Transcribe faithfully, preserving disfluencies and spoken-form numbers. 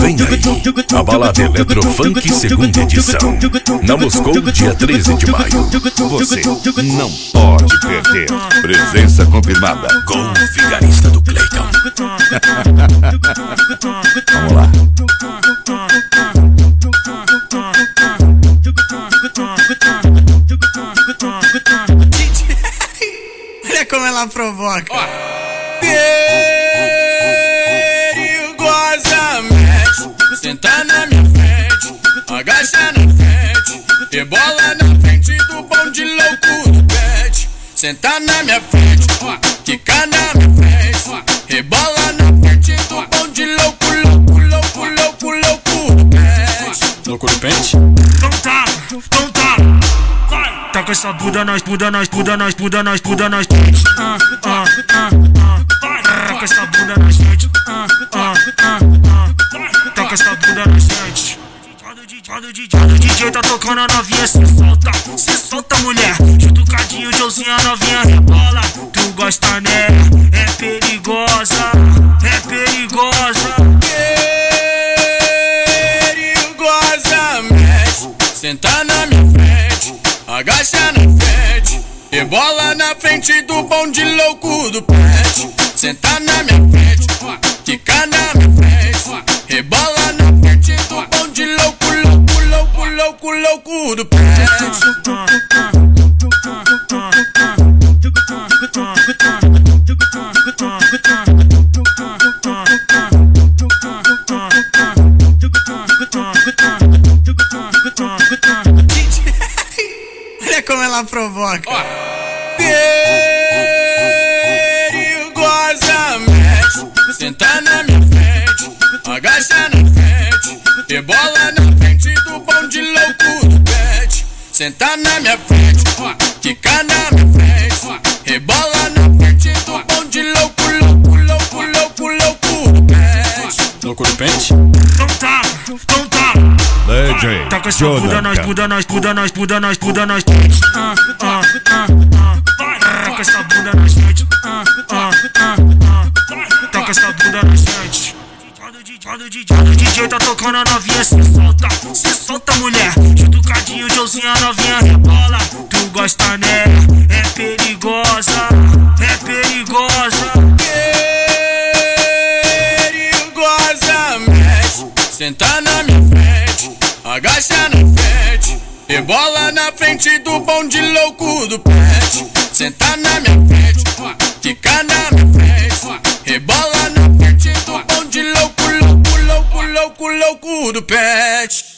Vem aí, a balada Eletrofunk segunda edição, na Moscou, dia treze de maio. Você não pode perder. Presença confirmada com o vigarista do Cleiton. Vamos lá. Olha como ela provoca. Perigosamente, senta na minha frente, agacha na frente, rebola na frente do bonde louco do pet. Senta na minha frente, quica na minha frente, rebola na frente do bonde louco, louco, louco, louco, louco do pet. Louco do pet? Então tá, então tá. Vai. Tá com essa Buda nós, Buda nós, Buda nós, Buda nós, Buda nós. Ah, ah, ah, ah. Tá com essa bunda na gente. Ah, ah, ah, ah. Tá com essa bunda na gente. Quando o D J, o D J tá tocando a novinha, cê solta, cê solta, mulher. Jutucadinho, Joãozinho, a novinha rebola. Tu gosta, né? É perigosa, é perigosa. Perigosamente, senta na minha frente, agacha na frente, rebola na frente do bonde louco do pet. Senta na minha frente, quica na minha frente, rebola na frente do bonde louco, louco, louco, louco, louco do pet. Olha como ela provoca. Perigosamente, senta na minha frente, agacha na frente, rebola na frente do bonde louco do pet. Senta na minha frente, quica na minha frente, rebola na frente do bonde louco, louco, louco, louco, louco do pet. Louco do pet? Então tá, então tá. D J Tá com essa Buda nós, Buda nós, Buda nós, Buda nós, Buda nós. Ah, ah, ah, ah. Tá com essa bunda na gente. Ah, ah, ah, ah. Tá com essa bunda na gente. Quando o D J, o D J tá tocando a novinha, cê solta, cê solta, mulher. Jutucadinho, Joãozinho, a novinha rebola. Tu gosta, né? É perigosa, é perigosa. Perigosamente, senta na minha frente, agacha na frente, rebola na frente do bonde louco do pet. Senta na minha frente, quica na minha frente, rebola na frente do bonde louco, louco, louco, louco, louco do pet.